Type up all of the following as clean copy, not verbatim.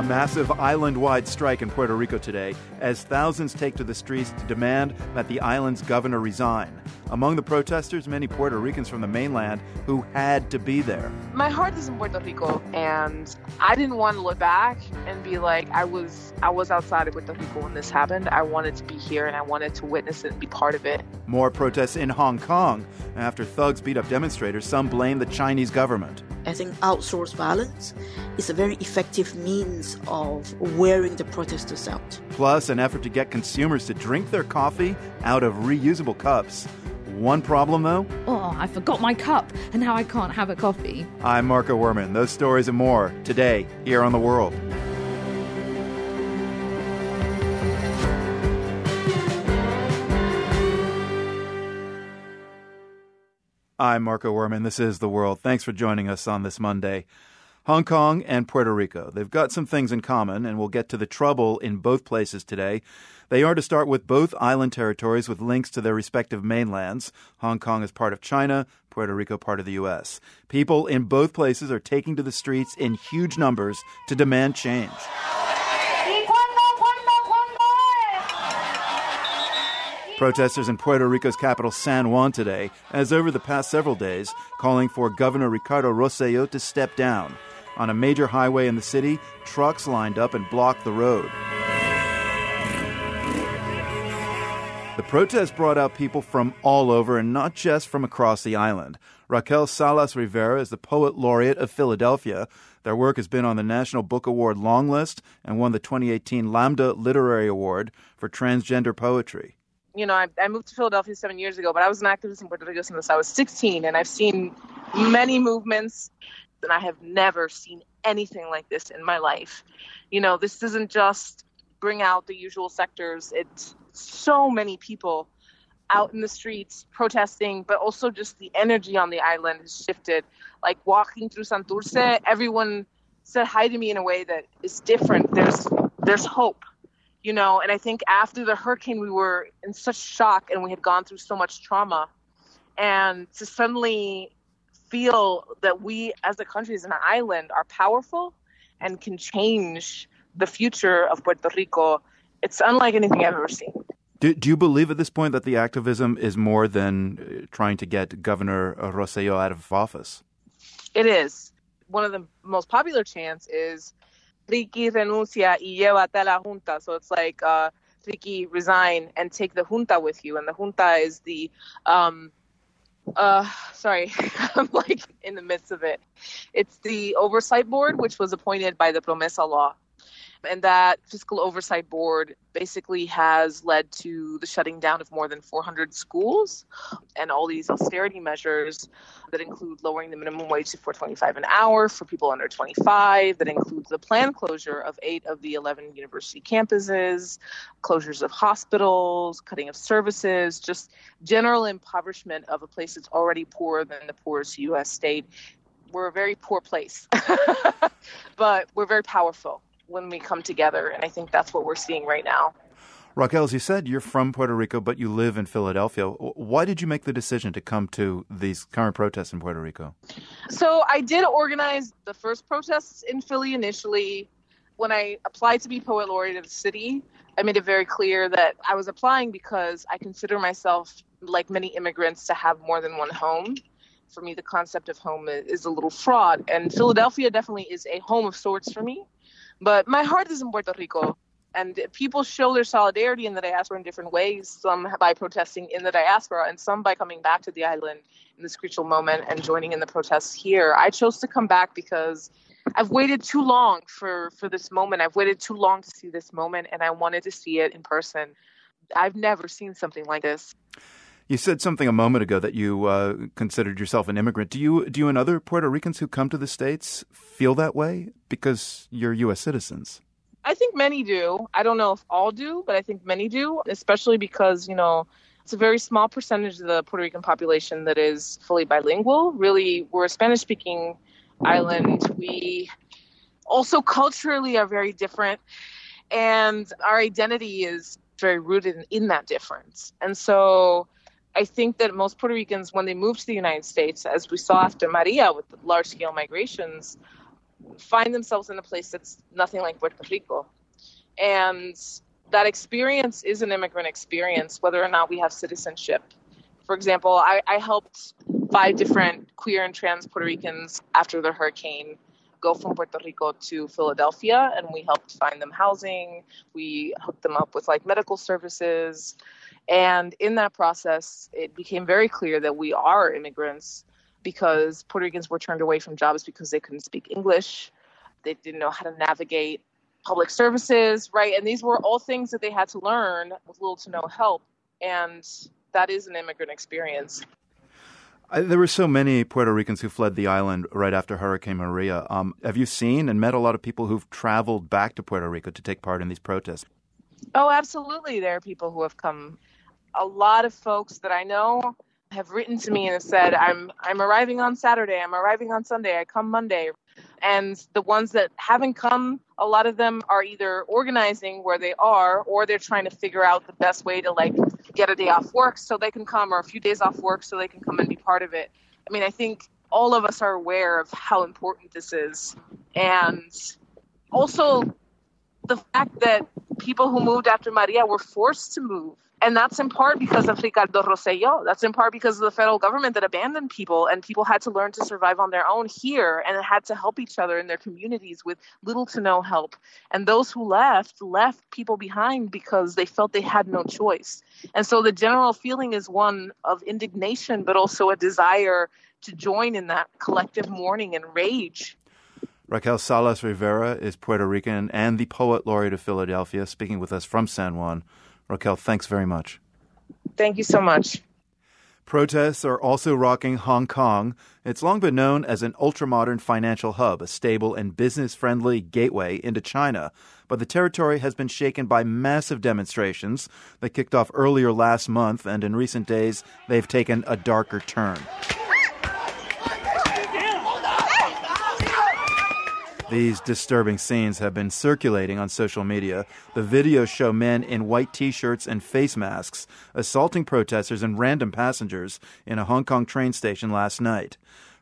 massive island-wide strike in Puerto Rico today as thousands take to the streets to demand that the island's governor resign. Among the protesters, many Puerto Ricans from the mainland who had to be there. My heart is in Puerto Rico, and I didn't want to look back and be like, I was outside of Puerto Rico when this happened. I wanted to be here, and I wanted to witness it and be part of it. More protests in Hong Kong. After thugs beat up demonstrators, some blame the Chinese government. I think outsourced violence is a very effective means of wearing the protesters out. Plus, an effort to get consumers to drink their coffee out of reusable cups. One problem, though? Oh, I forgot my cup, and now I can't have a coffee. I'm Marco Werman. Those stories and more today here on The World. I'm Marco Werman. This is The World. Thanks for joining us on this Monday. Hong Kong and Puerto Rico. They've got some things in common, and we'll get to the trouble in both places today. They are, to start with, both island territories with links to their respective mainlands. Hong Kong is part of China, Puerto Rico part of the U.S. People in both places are taking to the streets in huge numbers to demand change. Protesters in Puerto Rico's capital, San Juan, today, as over the past several days, calling for Governor Ricardo Rosselló to step down. On a major highway in the city, trucks lined up and blocked the road. The protest brought out people from all over and not just from across the island. Raquel Salas Rivera is the poet laureate of Philadelphia. Their work has been on the National Book Award long list and won the 2018 Lambda Literary Award for transgender poetry. You know, I moved to Philadelphia 7 years ago, but I was an activist in Puerto Rico since I was 16, and I've seen many movements, and I have never seen anything like this in my life. You know, this doesn't just bring out the usual sectors. It's so many people out in the streets protesting, but also just the energy on the island has shifted. Like walking through Santurce, everyone said hi to me in a way that is different. There's hope. You know, and I think after the hurricane, we were in such shock and we had gone through so much trauma. And to suddenly feel that we as a country, as an island, are powerful and can change the future of Puerto Rico, it's unlike anything I've ever seen. Do you believe at this point that the activism is more than trying to get Governor Rosselló out of office? It is. One of the most popular chants is Ricky renuncia y llévate a la junta. So it's like, Ricky, resign and take the junta with you. And the junta is the, sorry, I'm like in the midst of it. It's the oversight board, which was appointed by the Promesa law. And that fiscal oversight board basically has led to the shutting down of more than 400 schools and all these austerity measures that include lowering the minimum wage to $4.25 an hour for people under 25. That includes the planned closure of 8 of the 11 university campuses, closures of hospitals, cutting of services, just general impoverishment of a place that's already poorer than the poorest U.S. state. We're a very poor place, but we're very powerful when we come together, and I think that's what we're seeing right now. Raquel, as you said, you're from Puerto Rico, but you live in Philadelphia. Why did you make the decision to come to these current protests in Puerto Rico? So I did organize the first protests in Philly initially. When I applied to be poet laureate of the city, I made it very clear that I was applying because I consider myself, like many immigrants, to have more than one home. For me, the concept of home is a little fraught, and Philadelphia definitely is a home of sorts for me. But my heart is in Puerto Rico, and people show their solidarity in the diaspora in different ways, some by protesting in the diaspora and some by coming back to the island in this crucial moment and joining in the protests here. I chose to come back because I've waited too long for this moment. I've waited too long to see this moment, and I wanted to see it in person. I've never seen something like this. You said something a moment ago that you considered yourself an immigrant. Do you and other Puerto Ricans who come to the States feel that way because you're U.S. citizens? I think many do. I don't know if all do, but I think many do, especially because, you know, it's a very small percentage of the Puerto Rican population that is fully bilingual. Really, we're a Spanish-speaking island. We also culturally are very different, and our identity is very rooted in that difference. And so I think that most Puerto Ricans, when they move to the United States, as we saw after Maria with the large-scale migrations, find themselves in a place that's nothing like Puerto Rico. And that experience is an immigrant experience, whether or not we have citizenship. For example, I helped 5 different queer and trans Puerto Ricans after the hurricane go from Puerto Rico to Philadelphia, and we helped find them housing. We hooked them up with like medical services. And in that process, it became very clear that we are immigrants because Puerto Ricans were turned away from jobs because they couldn't speak English. They didn't know how to navigate public services, right? And these were all things that they had to learn with little to no help. And that is an immigrant experience. There were so many Puerto Ricans who fled the island right after Hurricane Maria. Have you seen and met a lot of people who've traveled back to Puerto Rico to take part in these protests? Oh, absolutely. There are people who have come. A lot of folks that I know have written to me and have said, I'm arriving on Saturday, I'm arriving on Sunday, I come Monday. And the ones that haven't come, a lot of them are either organizing where they are, or they're trying to figure out the best way to like get a day off work so they can come, or a few days off work so they can come and be part of it. I mean, I think all of us are aware of how important this is. And also the fact that people who moved after Maria were forced to move. And that's in part because of Ricardo Rosselló. That's in part because of the federal government that abandoned people, and people had to learn to survive on their own here and had to help each other in their communities with little to no help. And those who left people behind because they felt they had no choice. And so the general feeling is one of indignation, but also a desire to join in that collective mourning and rage. Raquel Salas Rivera is Puerto Rican and the Poet Laureate of Philadelphia, speaking with us from San Juan. Raquel, thanks very much. Thank you so much. Protests are also rocking Hong Kong. It's long been known as an ultramodern financial hub, a stable and business-friendly gateway into China. But the territory has been shaken by massive demonstrations that kicked off earlier last month, and in recent days, they've taken a darker turn. These disturbing scenes have been circulating on social media. The videos show men in white T-shirts and face masks assaulting protesters and random passengers in a Hong Kong train station last night.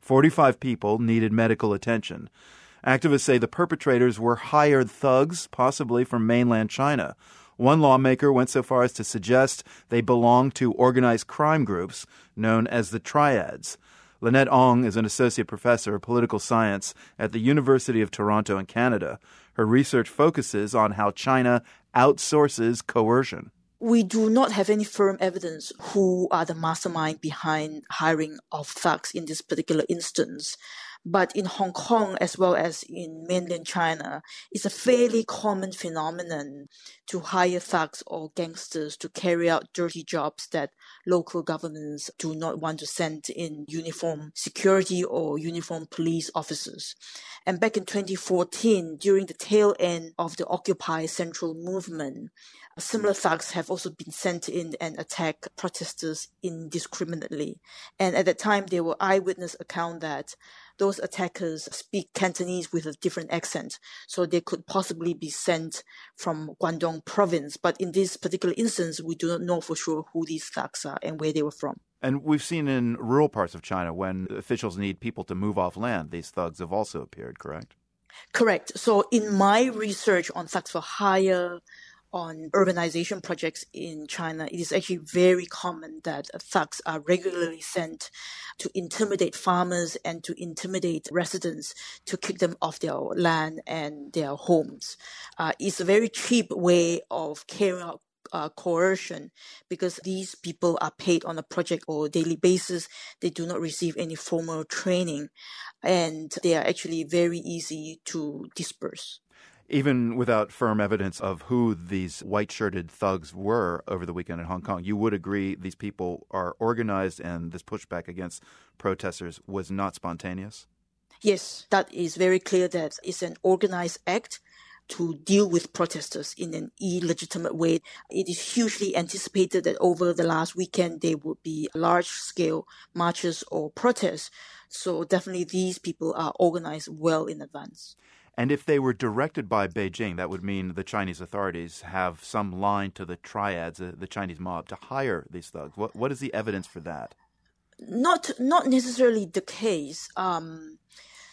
45 people needed medical attention. Activists say the perpetrators were hired thugs, possibly from mainland China. One lawmaker went so far as to suggest they belong to organized crime groups known as the Triads. Lynette Ong is an associate professor of political science at the University of Toronto in Canada. Her research focuses on how China outsources coercion. We do not have any firm evidence who are the mastermind behind hiring of thugs in this particular instance. But in Hong Kong, as well as in mainland China, it's a fairly common phenomenon to hire thugs or gangsters to carry out dirty jobs that local governments do not want to send in uniform security or uniform police officers. And back in 2014, during the tail end of the Occupy Central movement, similar thugs have also been sent in and attacked protesters indiscriminately. And at that time, there were eyewitness accounts that those attackers speak Cantonese with a different accent, so they could possibly be sent from Guangdong province. But in this particular instance, we do not know for sure who these thugs are and where they were from. And we've seen in rural parts of China, when officials need people to move off land, these thugs have also appeared, correct? Correct. So in my research on thugs for hire, on urbanization projects in China, it is actually very common that thugs are regularly sent to intimidate farmers and to intimidate residents to kick them off their land and their homes. It's a very cheap way of carrying out coercion because these people are paid on a project or daily basis. They do not receive any formal training, and they are actually very easy to disperse. Even without firm evidence of who these white-shirted thugs were over the weekend in Hong Kong, you would agree these people are organized and this pushback against protesters was not spontaneous? Yes, that is very clear that it's an organized act to deal with protesters in an illegitimate way. It is hugely anticipated that over the last weekend there would be large-scale marches or protests. So definitely these people are organized well in advance. And if they were directed by Beijing, that would mean the Chinese authorities have some line to the Triads, the Chinese mob, to hire these thugs. What is the evidence for that? Not necessarily the case.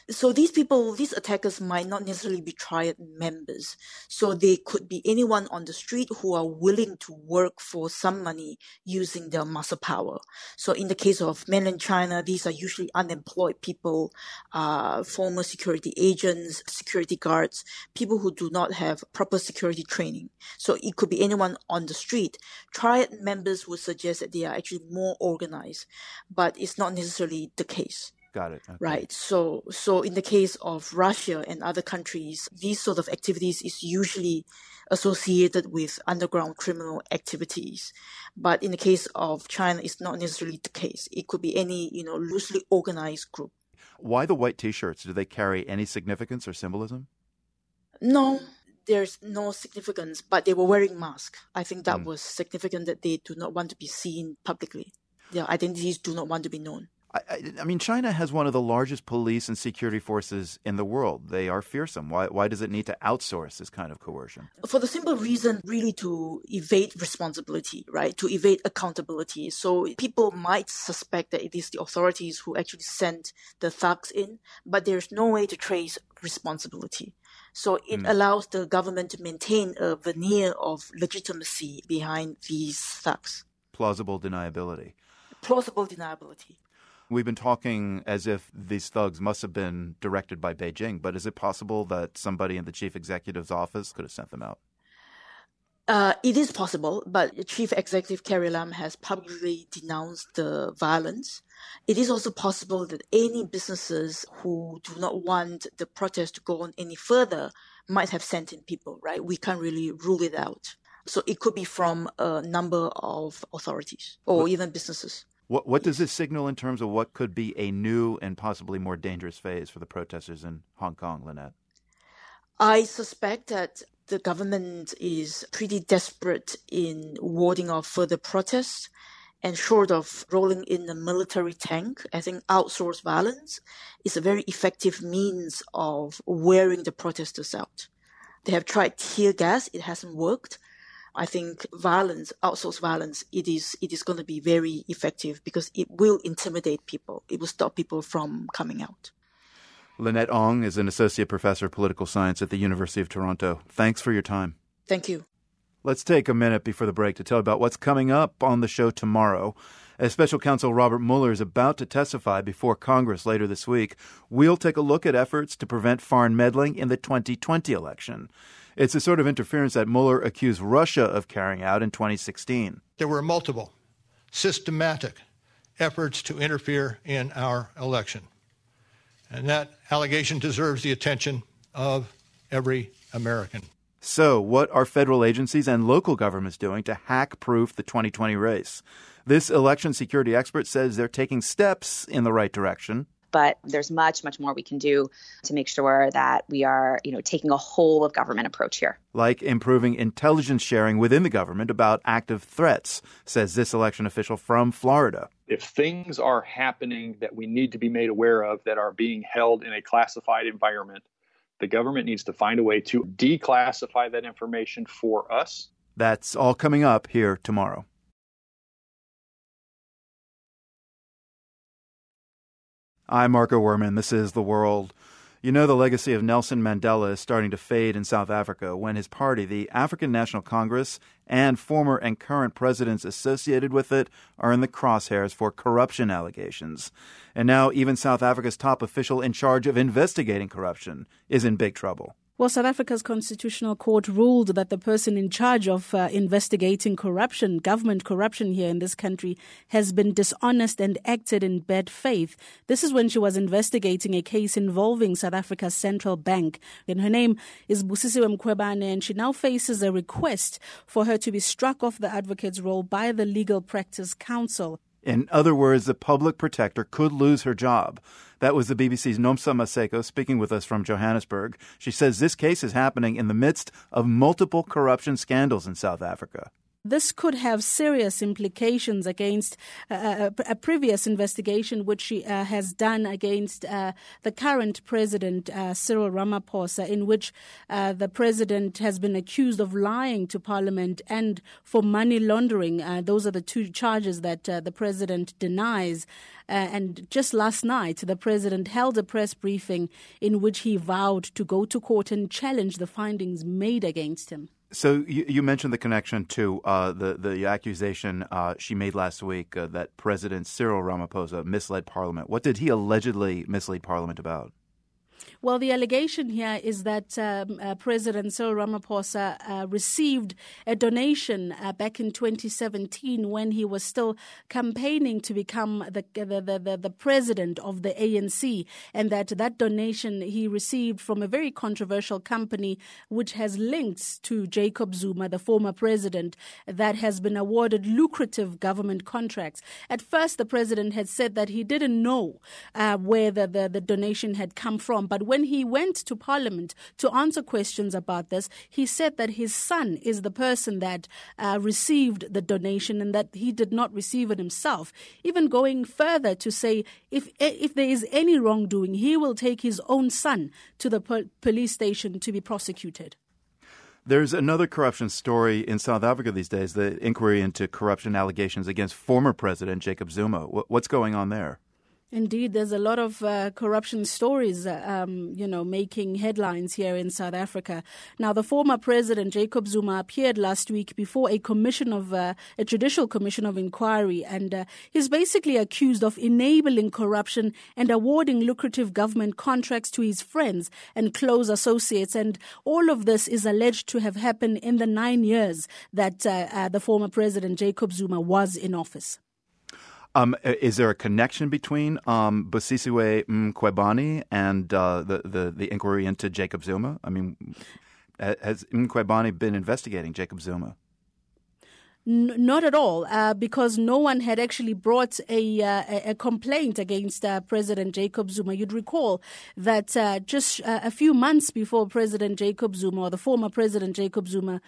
So these attackers might not necessarily be triad members. So they could be anyone on the street who are willing to work for some money using their muscle power. So in the case of mainland China, these are usually unemployed people, former security agents, security guards, people who do not have proper security training. So it could be anyone on the street. Triad members would suggest that they are actually more organized, but it's not necessarily the case. Got it. Okay. Right. So in the case of Russia and other countries, these sort of activities is usually associated with underground criminal activities. But in the case of China, it's not necessarily the case. It could be any, loosely organized group. Why the white T-shirts? Do they carry any significance or symbolism? No, there's no significance, but they were wearing masks. I think that was significant, that they do not want to be seen publicly. Their identities do not want to be known. I mean, China has one of the largest police and security forces in the world. They are fearsome. Why does it need to outsource this kind of coercion? For the simple reason, really, to evade responsibility, right? To evade accountability. So people might suspect that it is the authorities who actually sent the thugs in, but there's no way to trace responsibility. So it allows the government to maintain a veneer of legitimacy behind these thugs. Plausible deniability. Plausible deniability. We've been talking as if these thugs must have been directed by Beijing, but is it possible that somebody in the chief executive's office could have sent them out? It is possible, but Chief Executive Carrie Lam has publicly denounced the violence. It is also possible that any businesses who do not want the protest to go on any further might have sent in people, right? We can't really rule it out. So it could be from a number of authorities or even businesses. What does this signal in terms of what could be a new and possibly more dangerous phase for the protesters in Hong Kong, Lynette? I suspect that the government is pretty desperate in warding off further protests, and short of rolling in a military tank, I think outsourced violence is a very effective means of wearing the protesters out. They have tried tear gas, it hasn't worked. I think violence, outsourced violence, it is going to be very effective because it will intimidate people. It will stop people from coming out. Lynette Ong is an associate professor of political science at the University of Toronto. Thanks for your time. Thank you. Let's take a minute before the break to tell about what's coming up on the show tomorrow. As Special Counsel Robert Mueller is about to testify before Congress later this week, we'll take a look at efforts to prevent foreign meddling in the 2020 election. It's the sort of interference that Mueller accused Russia of carrying out in 2016. There were multiple, systematic efforts to interfere in our election. And that allegation deserves the attention of every American. So, what are federal agencies and local governments doing to hack-proof the 2020 race? This election security expert says they're taking steps in the right direction. But there's much, much more we can do to make sure that we are, taking a whole of government approach here. Like improving intelligence sharing within the government about active threats, says this election official from Florida. If things are happening that we need to be made aware of that are being held in a classified environment, the government needs to find a way to declassify that information for us. That's all coming up here tomorrow. I'm Marco Werman. This is The World. You know, the legacy of Nelson Mandela is starting to fade in South Africa when his party, the African National Congress, and former and current presidents associated with it are in the crosshairs for corruption allegations. And now even South Africa's top official in charge of investigating corruption is in big trouble. Well, South Africa's Constitutional Court ruled that the person in charge of investigating corruption, government corruption here in this country, has been dishonest and acted in bad faith. This is when she was investigating a case involving South Africa's central bank. And her name is Busisiwe Mkhwebane, and she now faces a request for her to be struck off the advocate's role by the Legal Practice Council. In other words, the public protector could lose her job. That was the BBC's Nomsa Maseko speaking with us from Johannesburg. She says this case is happening in the midst of multiple corruption scandals in South Africa. this could have serious implications against a previous investigation which she has done against the current president, Cyril Ramaphosa, in which the president has been accused of lying to Parliament and for money laundering. Those are the two charges that the president denies. And just last night, the president held a press briefing in which he vowed to go to court and challenge the findings made against him. So you mentioned the connection to the accusation she made last week that President Cyril Ramaphosa misled Parliament. What did he allegedly mislead Parliament about? Well, the allegation here is that President Cyril Ramaphosa received a donation back in 2017 when he was still campaigning to become the president of the ANC, and that donation he received from a very controversial company which has links to Jacob Zuma, the former president, that has been awarded lucrative government contracts. At first, the president had said that he didn't know where the donation had come from, but when he went to Parliament to answer questions about this, he said that his son is the person that received the donation and that he did not receive it himself. Even going further to say if there is any wrongdoing, he will take his own son to the police station to be prosecuted. There's another corruption story in South Africa these days, the inquiry into corruption allegations against former President Jacob Zuma. What's going on there? Indeed, there's a lot of corruption stories, making headlines here in South Africa. Now, the former president, Jacob Zuma, appeared last week before a judicial commission of inquiry, and he's basically accused of enabling corruption and awarding lucrative government contracts to his friends and close associates. And all of this is alleged to have happened in the 9 years that the former president, Jacob Zuma, was in office. Is there a connection between Busisiwe Mkhwebane and the inquiry into Jacob Zuma? I mean, has Mkhwebane been investigating Jacob Zuma? Not at all, because no one had actually brought a complaint against President Jacob Zuma. You'd recall that just a few months before President Jacob Zuma, or the former President Jacob Zuma,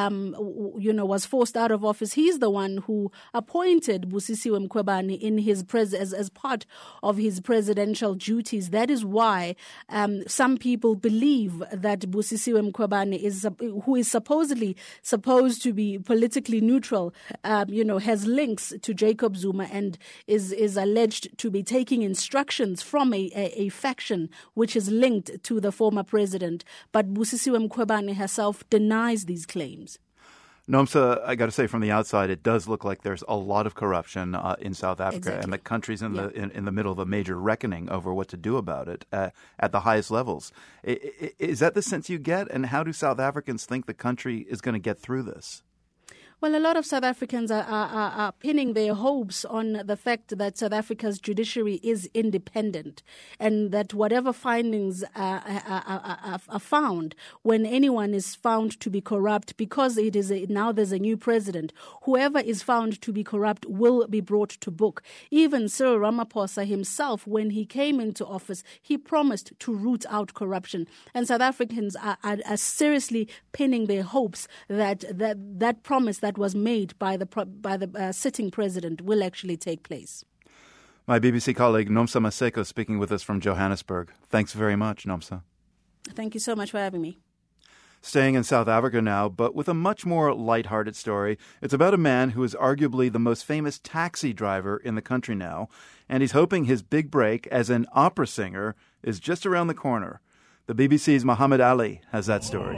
was forced out of office, he's the one who appointed Busisiwe Mkhwebane in his as part of his presidential duties. That is why some people believe that Busisiwe Mkhwebane who is supposed to be politically neutral, has links to Jacob Zuma and is alleged to be taking instructions from a faction which is linked to the former president. But Busisiwe Mkhwebane herself denies these claims. Nomsa, I got to say, from the outside, it does look like there's a lot of corruption in South Africa, exactly. And the country's in the middle of a major reckoning over what to do about it at the highest levels. Is that the sense you get? And how do South Africans think the country is going to get through this? Well, a lot of South Africans are pinning their hopes on the fact that South Africa's judiciary is independent and that whatever findings are found, when anyone is found to be corrupt, because now there's a new president, whoever is found to be corrupt will be brought to book. Even Cyril Ramaphosa himself, when he came into office, he promised to root out corruption. And South Africans are seriously pinning their hopes that promise that was made by the sitting president will actually take place. My BBC colleague Nomsa Maseko speaking with us from Johannesburg. Thanks very much, Nomsa. Thank you so much for having me. Staying in South Africa now, but with a much more lighthearted story. It's about a man who is arguably the most famous taxi driver in the country now, and he's hoping his big break as an opera singer is just around the corner. The BBC's Muhammad Ali has that story.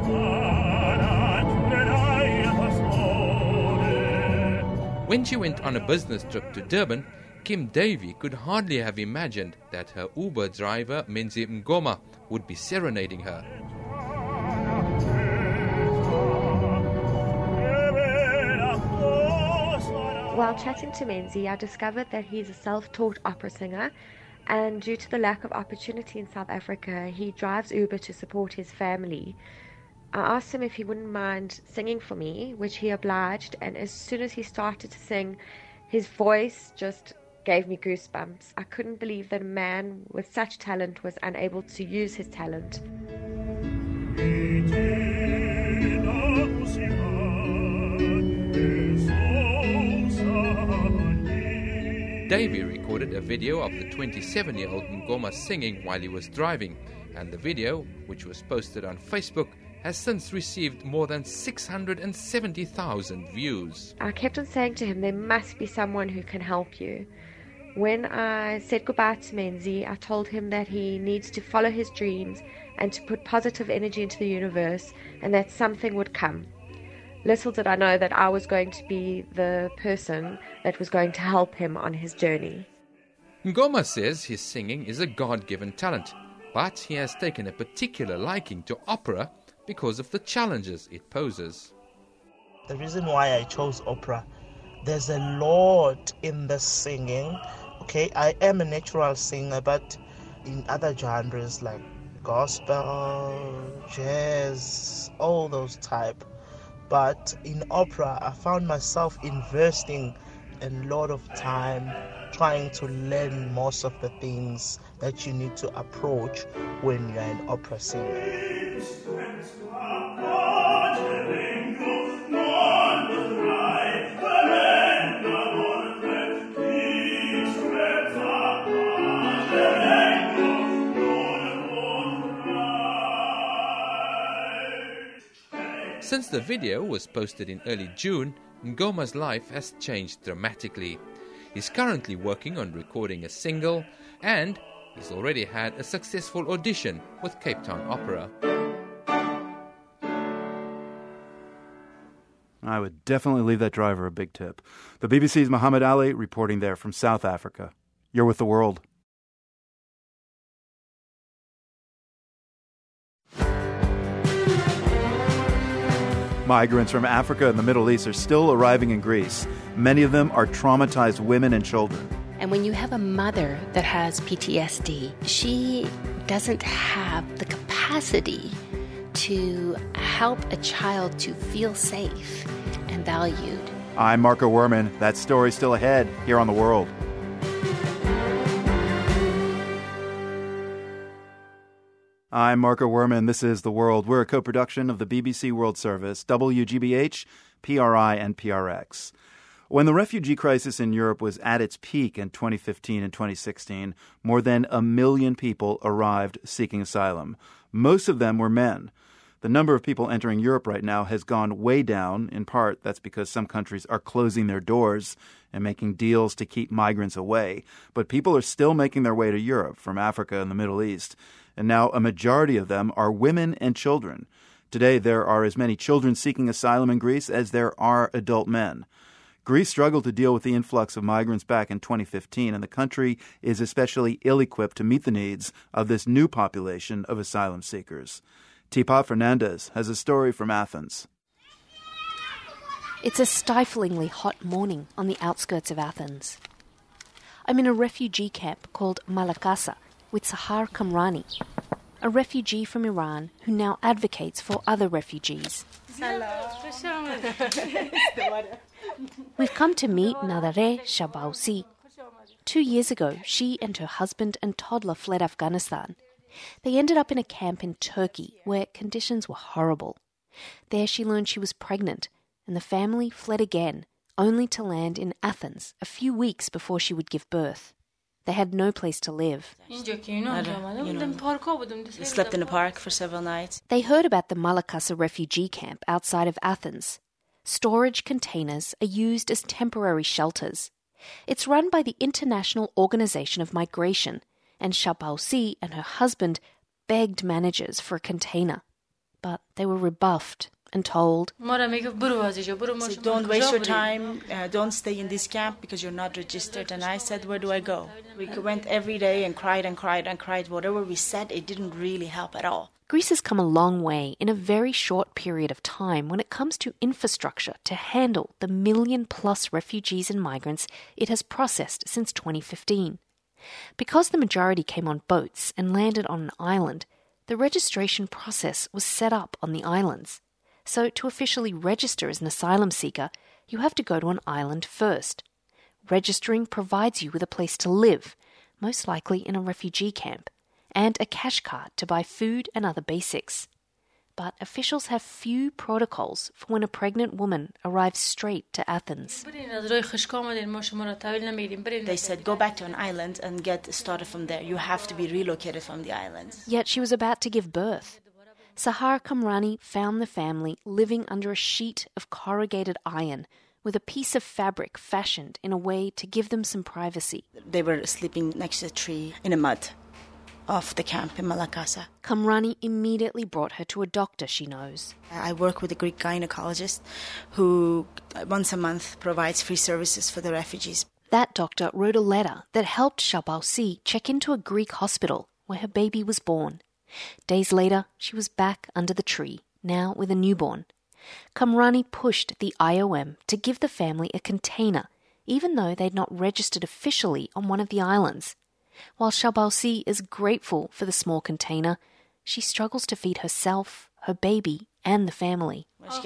When she went on a business trip to Durban, Kim Davey could hardly have imagined that her Uber driver, Menzi Ngoma, would be serenading her. While chatting to Menzi, I discovered that he's a self-taught opera singer, and due to the lack of opportunity in South Africa, he drives Uber to support his family. I asked him if he wouldn't mind singing for me, which he obliged, and as soon as he started to sing, his voice just gave me goosebumps. I couldn't believe that a man with such talent was unable to use his talent. Davey recorded a video of the 27-year-old Ngoma singing while he was driving, and the video, which was posted on Facebook, has since received more than 670,000 views. I kept on saying to him, there must be someone who can help you. When I said goodbye to Menzi, I told him that he needs to follow his dreams and to put positive energy into the universe, and that something would come. Little did I know that I was going to be the person that was going to help him on his journey. Ngoma says his singing is a God-given talent, but he has taken a particular liking to opera because of the challenges it poses. The reason why I chose opera, there's a lot in the singing. Okay, I am a natural singer, but in other genres like gospel, jazz, all those type. But in opera, I found myself investing a lot of time trying to learn most of the things that you need to approach when you're an opera singer. Since the video was posted in early June, Ngoma's life has changed dramatically. He's currently working on recording a single, and he's already had a successful audition with Cape Town Opera. I would definitely leave that driver a big tip. The BBC's Muhammad Ali reporting there from South Africa. You're with The World. Migrants from Africa and the Middle East are still arriving in Greece. Many of them are traumatized women and children. And when you have a mother that has PTSD, she doesn't have the capacity to help a child to feel safe and valued. I'm Marco Werman. That story's still ahead here on The World. I'm Marco Werman. This is The World. We're a co-production of the BBC World Service, WGBH, PRI, and PRX. When the refugee crisis in Europe was at its peak in 2015 and 2016, more than 1 million people arrived seeking asylum. Most of them were men. The number of people entering Europe right now has gone way down. In part, that's because some countries are closing their doors and making deals to keep migrants away. But people are still making their way to Europe from Africa and the Middle East. And now a majority of them are women and children. Today, there are as many children seeking asylum in Greece as there are adult men. Greece struggled to deal with the influx of migrants back in 2015, and the country is especially ill-equipped to meet the needs of this new population of asylum seekers. Teapot Fernandez has a story from Athens. It's a stiflingly hot morning on the outskirts of Athens. I'm in a refugee camp called Malakasa with Sahar Kamrani, a refugee from Iran who now advocates for other refugees. We've come to meet Nadare Shabausi. 2 years ago, she and her husband and toddler fled Afghanistan. They ended up in a camp in Turkey where conditions were horrible. There she learned she was pregnant, and the family fled again, only to land in Athens a few weeks before she would give birth. They had no place to live. Slept in a park for several nights. They heard about the Malakasa refugee camp outside of Athens. Storage containers are used as temporary shelters. It's run by the International Organization of Migration, and Shabausi and her husband begged managers for a container. But they were rebuffed and told, So don't waste your time, don't stay in this camp because you're not registered. And I said, where do I go? We went every day and cried and cried and cried. Whatever we said, it didn't really help at all. Greece has come a long way in a very short period of time when it comes to infrastructure to handle the 1 million-plus refugees and migrants it has processed since 2015. Because the majority came on boats and landed on an island, the registration process was set up on the islands. So to officially register as an asylum seeker, you have to go to an island first. Registering provides you with a place to live, most likely in a refugee camp, and a cash card to buy food and other basics. but officials have few protocols for when a pregnant woman arrives straight to Athens. They said, go back to an island and get started from there. You have to be relocated from the island. Yet she was about to give birth. Sahar Kamrani found the family living under a sheet of corrugated iron with a piece of fabric fashioned in a way to give them some privacy. They were sleeping next to a tree in the mud of the camp in Malakasa. Kamrani immediately brought her to a doctor she knows. I work with a Greek gynecologist who once a month provides free services for the refugees. That doctor wrote a letter that helped Shabalsi check into a Greek hospital where her baby was born. Days later, she was back under the tree, now with a newborn. Kamrani pushed the IOM to give the family a container, even though they'd not registered officially on one of the islands. While Shabalsi is grateful for the small container, she struggles to feed herself, her baby, and the family. I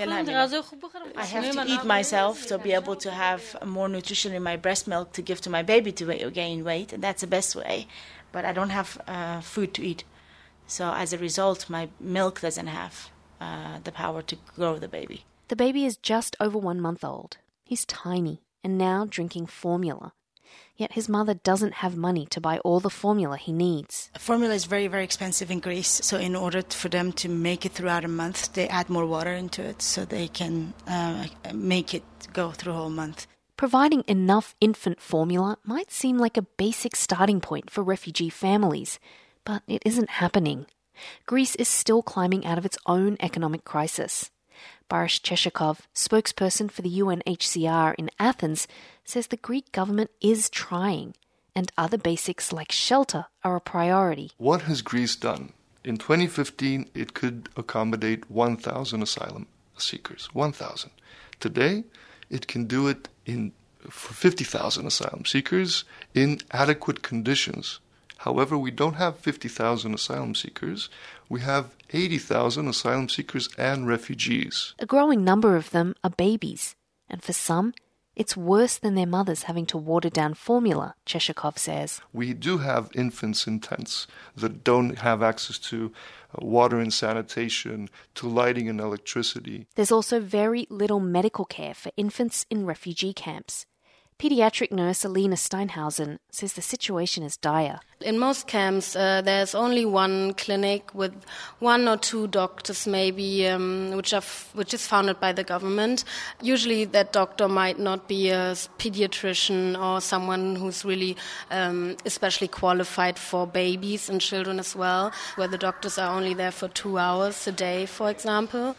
have to eat myself to be able to have more nutrition in my breast milk to give to my baby to gain weight, and that's the best way. But I don't have food to eat. So as a result, my milk doesn't have the power to grow the baby. The baby is just over 1 month old. He's tiny and now drinking formula. Yet his mother doesn't have money to buy all the formula he needs. Formula is very, very expensive in Greece. So in order for them to make it throughout a month, they add more water into it so they can make it go through a whole month. Providing enough infant formula might seem like a basic starting point for refugee families, but it isn't happening. Greece is still climbing out of its own economic crisis. Boris Cheshikov, spokesperson for the UNHCR in Athens, says the Greek government is trying, and other basics like shelter are a priority. What has Greece done? In 2015, it could accommodate 1,000 asylum seekers. 1,000. Today, it can do it for 50,000 asylum seekers in adequate conditions. However, we don't have 50,000 asylum seekers. We have 80,000 asylum seekers and refugees. A growing number of them are babies, and for some, it's worse than their mothers having to water down formula, Cheshikov says. We do have infants in tents that don't have access to water and sanitation, to lighting and electricity. There's also very little medical care for infants in refugee camps. Pediatric nurse Alina Steinhausen says the situation is dire. In most camps, there's only one clinic with 1 or 2 doctors maybe, which is founded by the government. Usually that doctor might not be a pediatrician or someone who's really especially qualified for babies and children as well, where the doctors are only there for 2 hours a day, for example.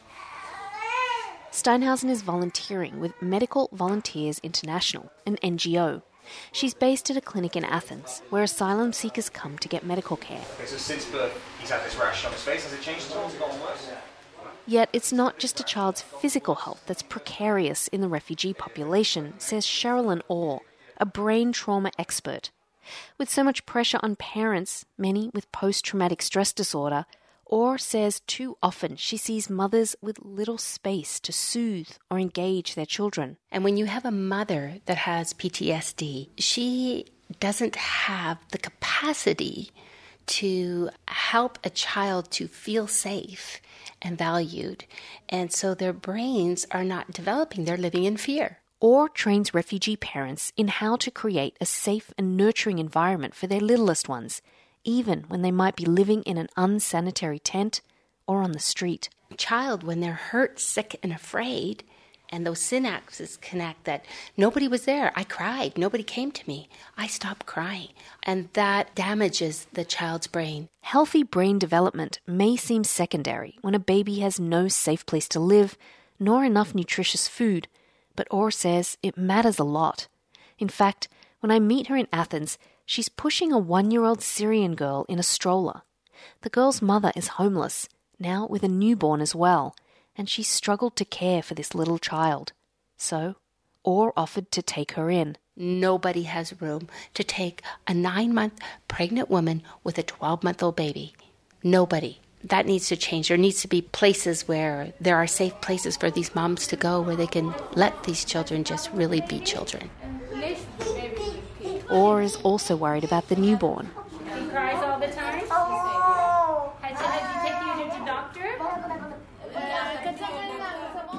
Steinhausen is volunteering with Medical Volunteers International, an NGO. She's based at a clinic in Athens, where asylum seekers come to get medical care. Okay, so since birth, he's had this rash on his face. Has it changed at all? Has it gotten worse? Yet it's not just a child's physical health that's precarious in the refugee population, says Sherilyn Orr, a brain trauma expert. With so much pressure on parents, many with post-traumatic stress disorder, Orr says too often she sees mothers with little space to soothe or engage their children. And when you have a mother that has PTSD, she doesn't have the capacity to help a child to feel safe and valued. And so their brains are not developing. They're living in fear. Orr trains refugee parents in how to create a safe and nurturing environment for their littlest ones, even when they might be living in an unsanitary tent or on the street. A child, when they're hurt, sick, and afraid, and those synapses connect that nobody was there. I cried. Nobody came to me. I stopped crying. And that damages the child's brain. Healthy brain development may seem secondary when a baby has no safe place to live, nor enough nutritious food, but Orr says it matters a lot. In fact, when I meet her in Athens, she's pushing a 1-year-old Syrian girl in a stroller. The girl's mother is homeless, now with a newborn as well, and she struggled to care for this little child. So, Orr offered to take her in. Nobody has room to take a 9-month pregnant woman with a 12-month-old baby. Nobody. That needs to change. There needs to be places where there are safe places for these moms to go where they can let these children just really be children. Orr is also worried about the newborn. He cries all the time? Oh. Has he taken you to the doctor?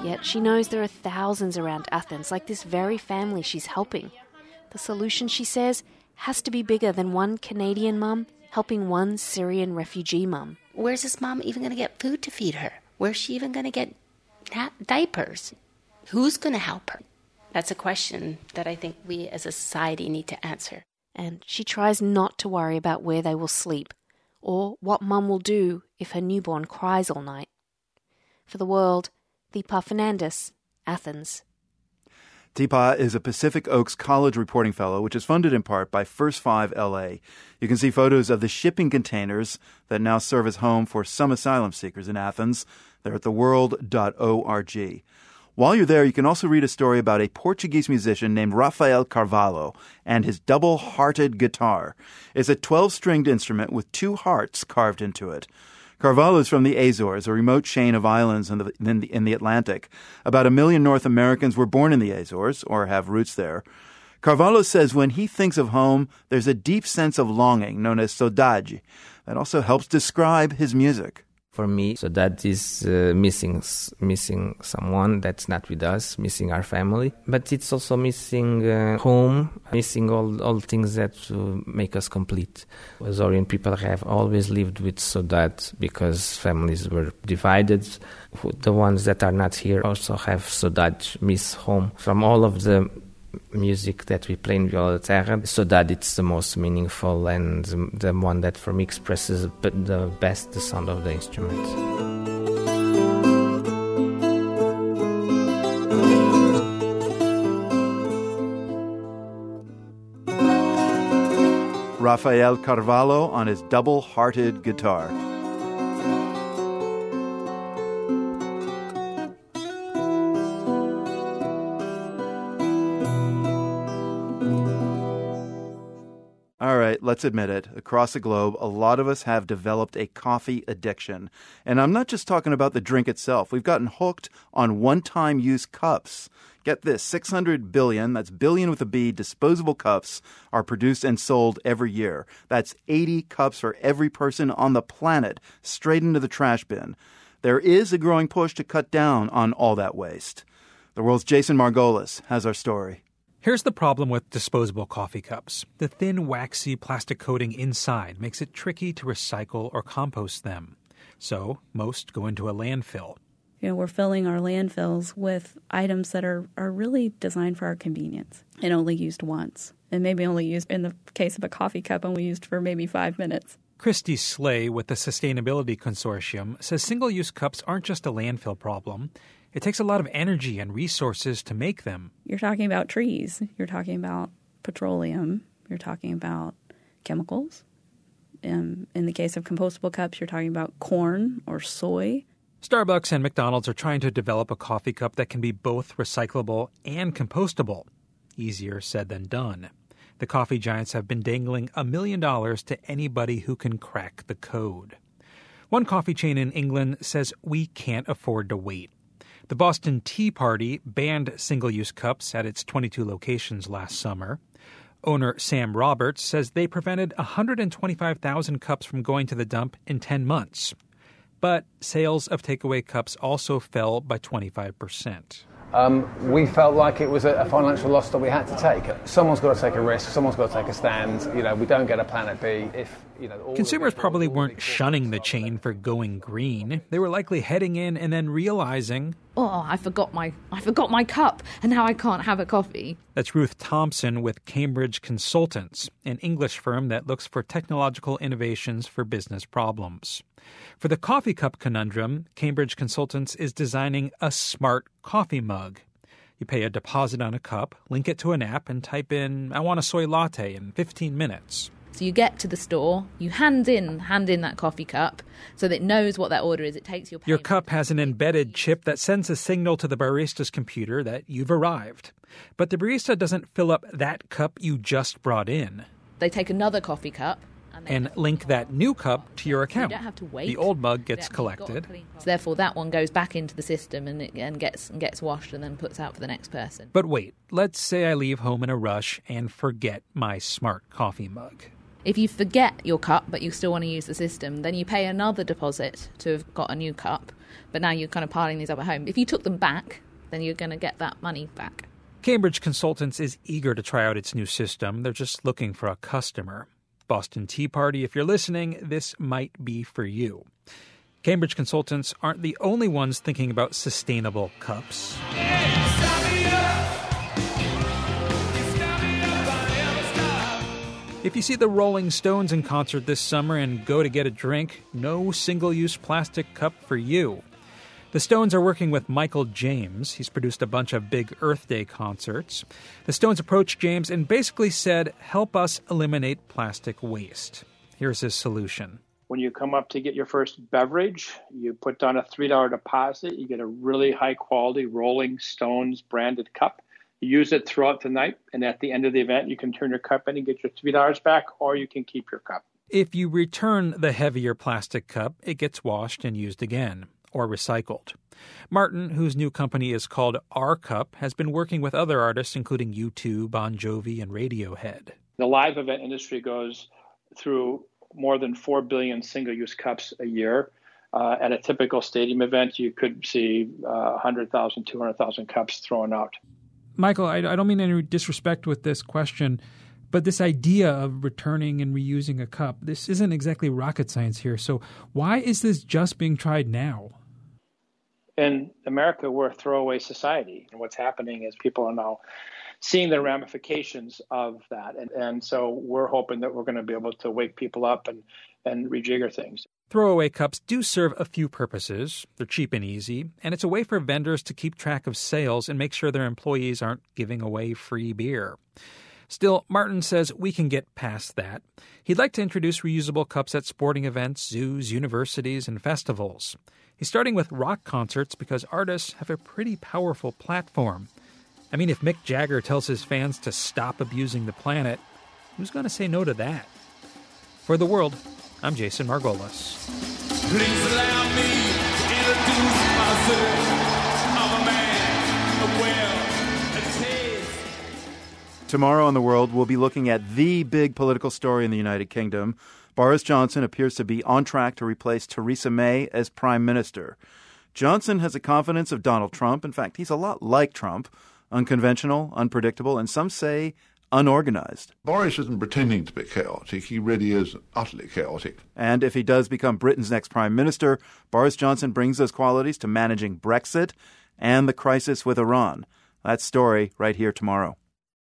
Yet she knows there are thousands around Athens like this very family she's helping. The solution, she says, has to be bigger than one Canadian mum helping one Syrian refugee mum. Where's this mom even going to get food to feed her? Where's she even going to get diapers? Who's going to help her? That's a question that I think we as a society need to answer. And she tries not to worry about where they will sleep or what mum will do if her newborn cries all night. For The World, Deepa Fernandes, Athens. Deepa is a Pacific Oaks College reporting fellow, which is funded in part by First 5 LA. You can see photos of the shipping containers that now serve as home for some asylum seekers in Athens. They're at theworld.org. While you're there, you can also read a story about a Portuguese musician named Rafael Carvalho and his double-hearted guitar. It's a 12-stringed instrument with 2 hearts carved into it. Carvalho is from the Azores, a remote chain of islands in the Atlantic. About 1 million North Americans were born in the Azores, or have roots there. Carvalho says when he thinks of home, there's a deep sense of longing, known as saudade, that also helps describe his music. For me, so that is missing someone that's not with us, missing our family. But it's also missing home, missing all things that make us complete. Azorian people have always lived with saudade because families were divided. The ones that are not here also have saudade, miss home. From all of the music that we play in Viola da Terra, saudade it's the most meaningful and the one that for me expresses the best the sound of the instrument. Rafael Carvalho on his double-hearted guitar. All right, let's admit it. Across the globe, a lot of us have developed a coffee addiction. And I'm not just talking about the drink itself. We've gotten hooked on one-time use cups. Get this, 600 billion, that's billion with a B, disposable cups are produced and sold every year. That's 80 cups for every person on the planet, straight into the trash bin. There is a growing push to cut down on all that waste. The World's Jason Margolis has our story. Here's the problem with disposable coffee cups. The thin, waxy plastic coating inside makes it tricky to recycle or compost them. So most go into a landfill. You know, we're filling our landfills with items that are really designed for our convenience and only used once. And maybe only used, in the case of a coffee cup, only used for maybe 5 minutes. Christy Slay with the Sustainability Consortium says single-use cups aren't just a landfill problem. It takes a lot of energy and resources to make them. You're talking about trees. You're talking about petroleum. You're talking about chemicals. In the case of compostable cups, you're talking about corn or soy. Starbucks and McDonald's are trying to develop a coffee cup that can be both recyclable and compostable. Easier said than done. The coffee giants have been dangling $1 million to anybody who can crack the code. One coffee chain in England says we can't afford to wait. The Boston Tea Party banned single-use cups at its 22 locations last summer. Owner Sam Roberts says they prevented 125,000 cups from going to the dump in 10 months. But sales of takeaway cups also fell by 25%. We felt like it was a financial loss that we had to take. Someone's got to take a risk. Someone's got to take a stand. You know, we don't get a Planet B if, you know... Consumers probably weren't shunning the chain for going green. They were likely heading in and then realizing... Oh, I forgot my cup, and now I can't have a coffee. That's Ruth Thompson with Cambridge Consultants, an English firm that looks for technological innovations for business problems. For the coffee cup conundrum, Cambridge Consultants is designing a smart coffee mug. You pay a deposit on a cup, link it to an app, and type in, "I want a soy latte" in 15 minutes. So you get to the store, you hand in that coffee cup so that it knows what that order is. It takes your payment. Your cup has an embedded chip that sends a signal to the barista's computer that you've arrived. But the barista doesn't fill up that cup you just brought in. They take another coffee cup and link that new cup to your account. You don't have to wait. The old mug gets collected. So therefore, that one goes back into the system and gets washed and then puts out for the next person. But wait, let's say I leave home in a rush and forget my smart coffee mug. If you forget your cup but you still want to use the system, then you pay another deposit to have got a new cup, but now you're kind of piling these up at home. If you took them back, then you're going to get that money back. Cambridge Consultants is eager to try out its new system. They're just looking for a customer. Boston Tea Party, if you're listening, this might be for you. Cambridge Consultants aren't the only ones thinking about sustainable cups. If you see the Rolling Stones in concert this summer and go to get a drink, no single-use plastic cup for you. The Stones are working with Michael James. He's produced a bunch of big Earth Day concerts. The Stones approached James and basically said, help us eliminate plastic waste. Here's his solution. When you come up to get your first beverage, you put down a $3 deposit. You get a really high-quality Rolling Stones branded cup. You use it throughout the night, and at the end of the event, you can turn your cup in and get your $3 back, or you can keep your cup. If you return the heavier plastic cup, it gets washed and used again, or recycled. Martin, whose new company is called Our Cup, has been working with other artists, including U2, Bon Jovi, and Radiohead. The live event industry goes through more than 4 billion single-use cups a year. At a typical stadium event, you could see 100,000, 200,000 cups thrown out. Michael, I don't mean any disrespect with this question, but this idea of returning and reusing a cup, this isn't exactly rocket science here. So why is this just being tried now? In America, we're a throwaway society. And what's happening is people are now seeing the ramifications of that. And so we're hoping that we're going to be able to wake people up and rejigger things. Throwaway cups do serve a few purposes. They're cheap and easy, and it's a way for vendors to keep track of sales and make sure their employees aren't giving away free beer. Still, Martin says we can get past that. He'd like to introduce reusable cups at sporting events, zoos, universities, and festivals. He's starting with rock concerts because artists have a pretty powerful platform. I mean, if Mick Jagger tells his fans to stop abusing the planet, who's going to say no to that? For The World, I'm Jason Margolis. Please allow me to introduce myself. I'm a man of well and taste. Tomorrow on The World, we'll be looking at the big political story in the United Kingdom. Boris Johnson appears to be on track to replace Theresa May as Prime Minister. Johnson has the confidence of Donald Trump. In fact, he's a lot like Trump. Unconventional, unpredictable, and some say unorganized. Boris isn't pretending to be chaotic. He really is utterly chaotic. And if he does become Britain's next prime minister, Boris Johnson brings those qualities to managing Brexit and the crisis with Iran. That story right here tomorrow.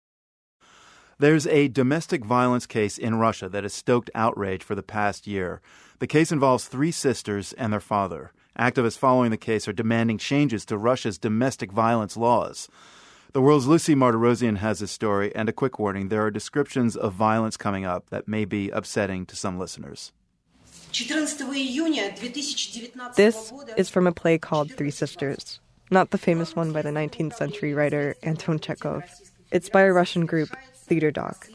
There's a domestic violence case in Russia that has stoked outrage for the past year. The case involves 3 sisters and their father. Activists following the case are demanding changes to Russia's domestic violence laws. The World's Lucy Martirosyan has this story, and a quick warning, there are descriptions of violence coming up that may be upsetting to some listeners. This is from a play called Three Sisters, not the famous one by the 19th century writer Anton Chekhov. It's by a Russian group, Theater Doc.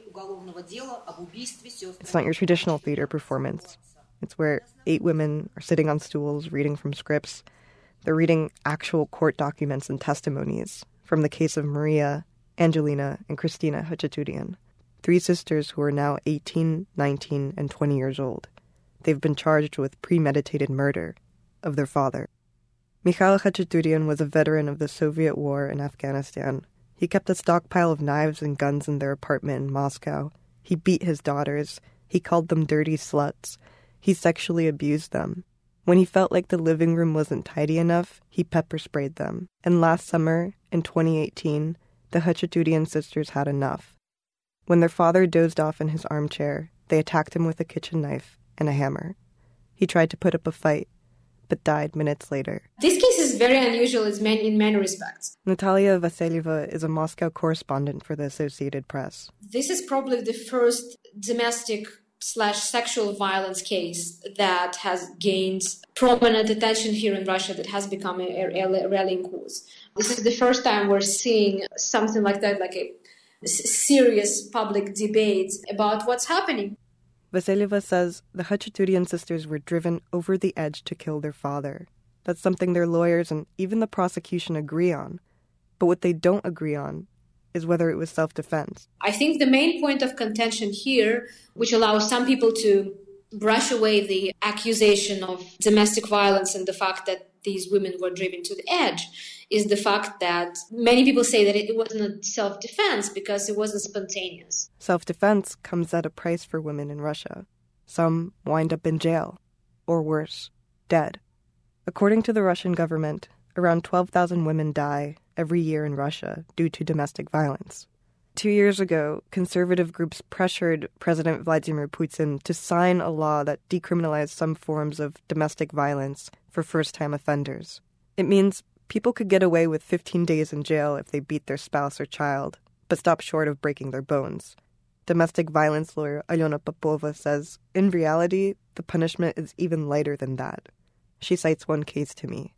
It's not your traditional theater performance. It's where 8 women are sitting on stools reading from scripts. They're reading actual court documents and testimonies from the case of Maria, Angelina, and Christina Khachaturian, 3 sisters who are now 18, 19, and 20 years old. They've been charged with premeditated murder of their father. Mikhail Khachaturian was a veteran of the Soviet war in Afghanistan. He kept a stockpile of knives and guns in their apartment in Moscow. He beat his daughters. He called them dirty sluts. He sexually abused them. When he felt like the living room wasn't tidy enough, he pepper sprayed them. And last summer, in 2018, the Khachaturian sisters had enough. When their father dozed off in his armchair, they attacked him with a kitchen knife and a hammer. He tried to put up a fight, but died minutes later. This case is very unusual in many respects. Natalia Vasilieva is a Moscow correspondent for the Associated Press. This is probably the first domestic/sexual violence case that has gained prominent attention here in Russia, that has become a rallying cause. This is the first time we're seeing something like that, like a serious public debate about what's happening. Vasilieva says the Khachaturian sisters were driven over the edge to kill their father. That's something their lawyers and even the prosecution agree on. But what they don't agree on is whether it was self-defense. I think the main point of contention here, which allows some people to brush away the accusation of domestic violence and the fact that these women were driven to the edge, is the fact that many people say that it wasn't self-defense because it wasn't spontaneous. Self-defense comes at a price for women in Russia. Some wind up in jail, or worse, dead. According to the Russian government, around 12,000 women die every year in Russia due to domestic violence. 2 years ago, conservative groups pressured President Vladimir Putin to sign a law that decriminalized some forms of domestic violence for first-time offenders. It means people could get away with 15 days in jail if they beat their spouse or child, but stop short of breaking their bones. Domestic violence lawyer Alyona Popova says, in reality, the punishment is even lighter than that. She cites one case to me.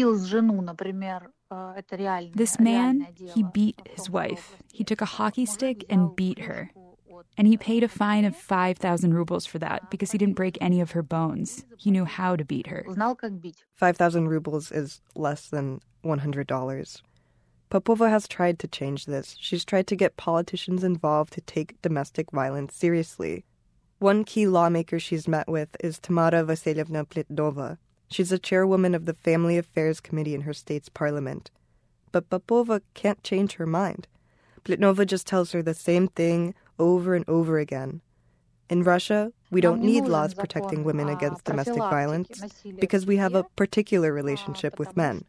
This man, he beat his wife. He took a hockey stick and beat her. And he paid a fine of 5,000 rubles for that because he didn't break any of her bones. He knew how to beat her. 5,000 rubles is less than $100. Popova has tried to change this. She's tried to get politicians involved to take domestic violence seriously. One key lawmaker she's met with is Tamara Vasilyevna Pletnova. She's the chairwoman of the Family Affairs Committee in her state's parliament. But Popova can't change her mind. Pletnova just tells her the same thing over and over again. In Russia, we don't need laws protecting women against domestic violence because we have a particular relationship with men.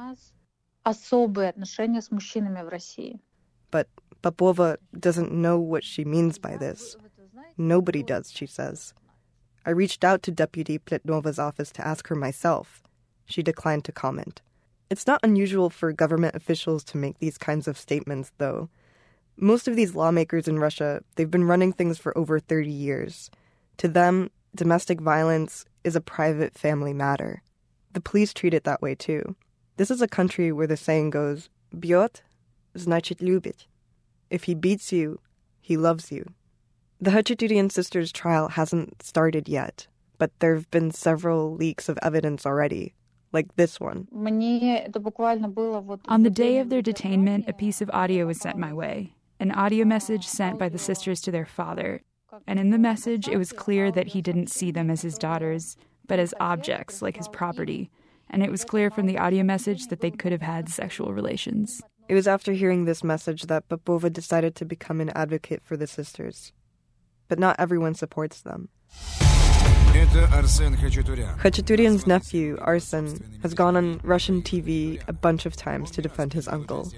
But Popova doesn't know what she means by this. Nobody does, she says. I reached out to Deputy Pletnova's office to ask her myself. She declined to comment. It's not unusual for government officials to make these kinds of statements, though. Most of these lawmakers in Russia, they've been running things for over 30 years. To them, domestic violence is a private family matter. The police treat it that way, too. This is a country where the saying goes, «Бьет, значит любит». If he beats you, he loves you. The Khachaturian sisters' trial hasn't started yet, but there have been several leaks of evidence already, like this one. On the day of their detainment, a piece of audio was sent my way, an audio message sent by the sisters to their father. And in the message, it was clear that he didn't see them as his daughters, but as objects, like his property. And it was clear from the audio message that they could have had sexual relations. It was after hearing this message that Popova decided to become an advocate for the sisters. But not everyone supports them. Khachaturian's nephew, Arsen, has gone on Russian TV a bunch of times to defend his uncle.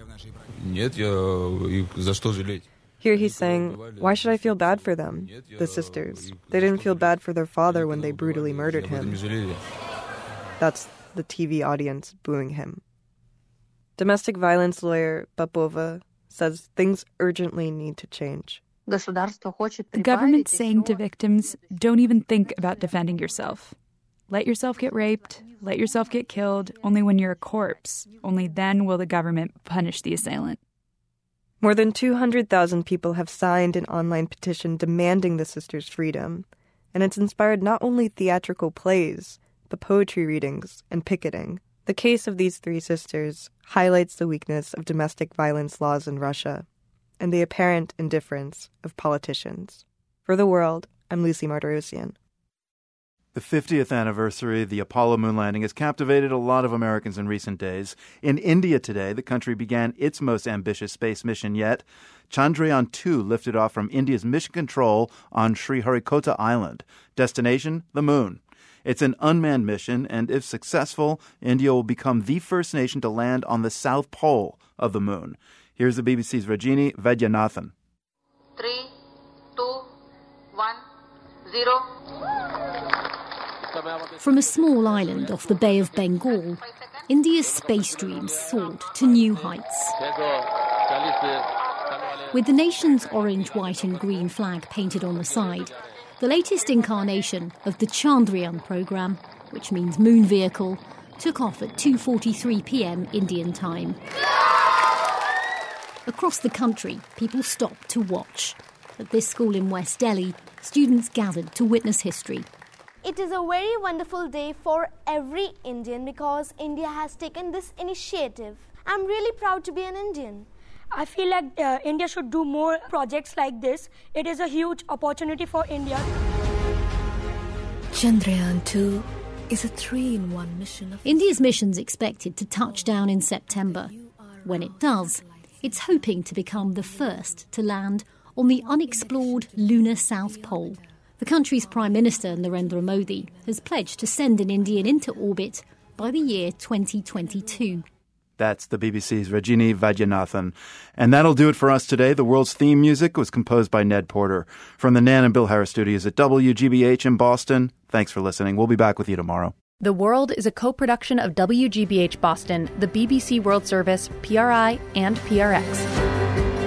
Here he's saying, why should I feel bad for them, the sisters? They didn't feel bad for their father when they brutally murdered him. That's the TV audience booing him. Domestic violence lawyer Popova says things urgently need to change. The government's saying to victims, don't even think about defending yourself. Let yourself get raped, let yourself get killed, only when you're a corpse. Only then will the government punish the assailant. More than 200,000 people have signed an online petition demanding the sisters' freedom, and it's inspired not only theatrical plays, but poetry readings and picketing. The case of these three sisters highlights the weakness of domestic violence laws in Russia and the apparent indifference of politicians. For The World, I'm Lucy Martirosyan. The 50th anniversary of the Apollo moon landing has captivated a lot of Americans in recent days. In India today, the country began its most ambitious space mission yet. Chandrayaan-2 lifted off from India's mission control on Sriharikota Island. Destination, the moon. It's an unmanned mission, and if successful, India will become the first nation to land on the south pole of the moon. Here's the BBC's Rajini Vaidyanathan. 3, 2, 1, 0. From a small island off the Bay of Bengal, India's space dreams soared to new heights. With the nation's orange, white and green flag painted on the side, the latest incarnation of the Chandrayaan program, which means moon vehicle, took off at 2:43 p.m. Indian time. Across the country, people stopped to watch. At this school in West Delhi, students gathered to witness history. It is a very wonderful day for every Indian because India has taken this initiative. I'm really proud to be an Indian. I feel like India should do more projects like this. It is a huge opportunity for India. Chandrayaan-2 is a 3-in-1 mission. India's mission's expected to touch down in September. When it does, it's hoping to become the first to land on the unexplored lunar South Pole. The country's Prime Minister, Narendra Modi, has pledged to send an Indian into orbit by the year 2022. That's the BBC's Rajini Vaidyanathan. And that'll do it for us today. The world's theme music was composed by Ned Porter. From the Nan and Bill Harris studios at WGBH in Boston, thanks for listening. We'll be back with you tomorrow. The World is a co-production of WGBH Boston, the BBC World Service, PRI, and PRX.